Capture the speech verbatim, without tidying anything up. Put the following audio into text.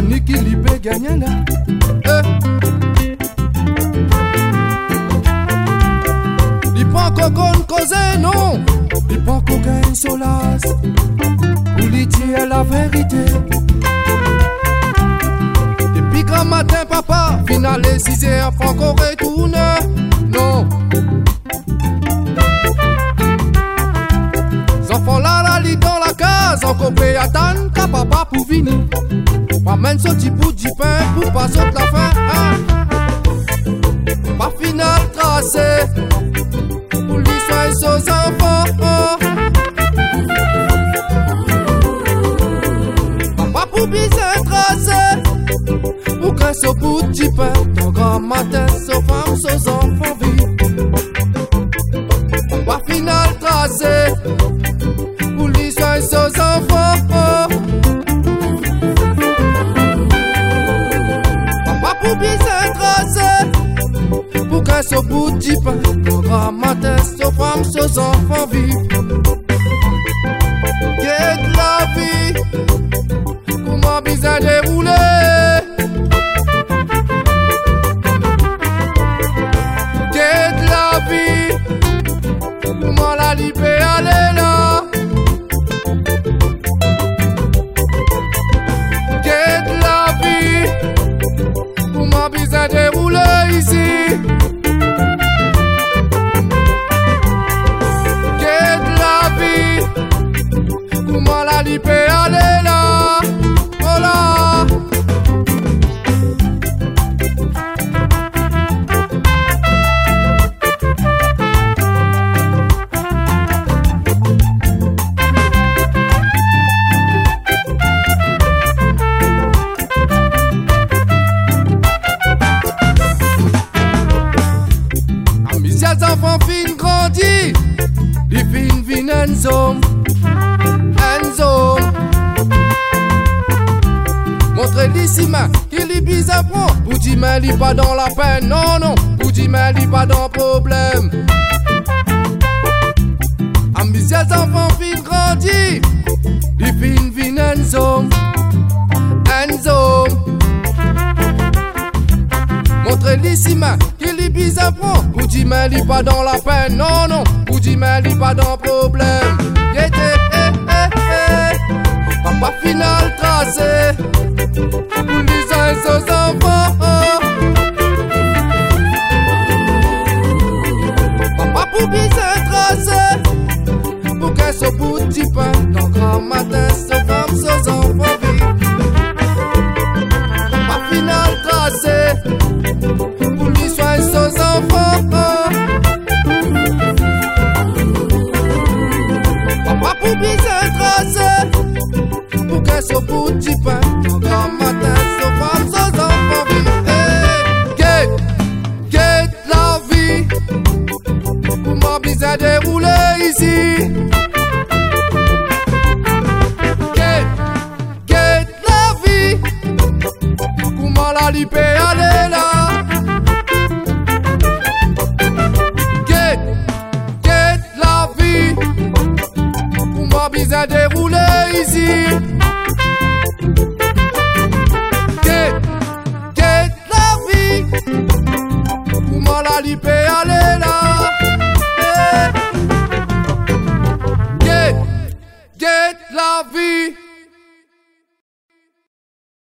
ni qui li peut gagner là. Eh. Li pas qu'on cause non, li pas qu'on gagne solace. Ou li dire la vérité. Depuis grand matin papa, final et six heures, pas qu'on retourne. Non. Enfants là, là, lit dans la case, encore prêt à attendre qu'à papa pour venir. Pas même ce petit bout du pain pour pas sauter la fin. Hein? Pas final tracé pour l'histoire et ses enfants. Hein? Papa pour bien tracé pour que ce bout du pain, ton grand matin, ses femmes, ses enfants vivent. Pas final tracé pour l'histoire et ses enfants. Papa pour bien tracé pour qu'un ce bout du pain, ton grand matin, ses femmes, ses enfants vivent. Qu'est la vie, comment bien dérouler. Qu'est la vie, comment la libérer aller là. Qu'est la vie, comment bien dérouler ici. Qu'est la vie, comment la libérer aller là. Oh là. Les enfants fin grandi, les fin vin en zone, en zone. Montrez-lui si main, qu'il est bizarre pour dire mais il pas dans la peine, non non, pour dire mais il pas dans le problème. Amis les enfants fin grandi, les fin vin en zone, en zone. Montrez-lui si main, qu'il est bizarre pour dire mais il pas dans la peine, non non, pour dire mais il pas dans le problème. Yété, eh eh eh, papa final tracé, pour les uns et ses enfants. Papa pour bien tracé, pour qu'un ce bout du pain, dans grand matin, ses femmes, ses enfants vivent. Papa final tracé, pour l'histoire et ses enfants. Papa pour bien tracé, pour qu'un ce bout du pain, ton grand matin, ses femmes, ses enfants vivent. Hey, get, get la vie, pour moi bien dérouler ici. Get, get la vie, comment la libérer aller là. Get, get la vie, comment bien dérouler ici. Get, get la vie, comment la libérer aller là. Hey. Get, get la vie.